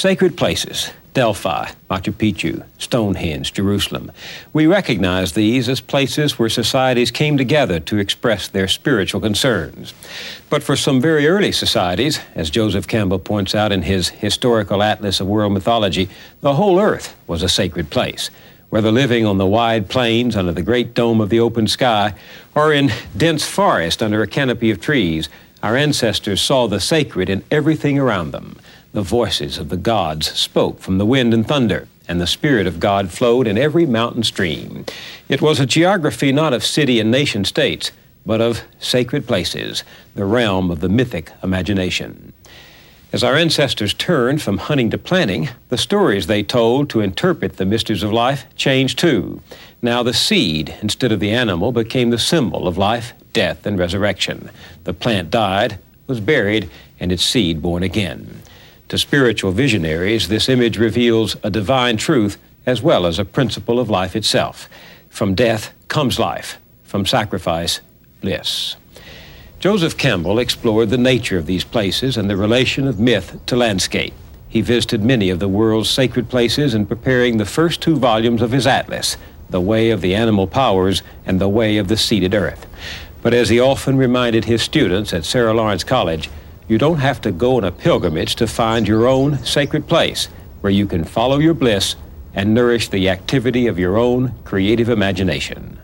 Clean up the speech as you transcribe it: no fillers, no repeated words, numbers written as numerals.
Sacred places, Delphi, Machu Picchu, Stonehenge, Jerusalem. We recognize these as places where societies came together to express their spiritual concerns. But for some very early societies, as Joseph Campbell points out in his Historical Atlas of World Mythology, the whole earth was a sacred place. Whether living on the wide plains under the great dome of the open sky, or in dense forest under a canopy of trees, our ancestors saw the sacred in everything around them. The voices of the gods spoke from the wind and thunder, and the Spirit of God flowed in every mountain stream. It was a geography not of city and nation states, but of sacred places, the realm of the mythic imagination. As our ancestors turned from hunting to planting, the stories they told to interpret the mysteries of life changed too. Now the seed, instead of the animal, became the symbol of life, death, and resurrection. The plant died, was buried, and its seed born again. To spiritual visionaries, this image reveals a divine truth as well as a principle of life itself. From death comes life, from sacrifice, bliss. Joseph Campbell explored the nature of these places and the relation of myth to landscape. He visited many of the world's sacred places in preparing the first 2 volumes of his atlas, The Way of the Animal Powers and The Way of the Seated Earth. But as he often reminded his students at Sarah Lawrence College, you don't have to go on a pilgrimage to find your own sacred place where you can follow your bliss and nourish the activity of your own creative imagination.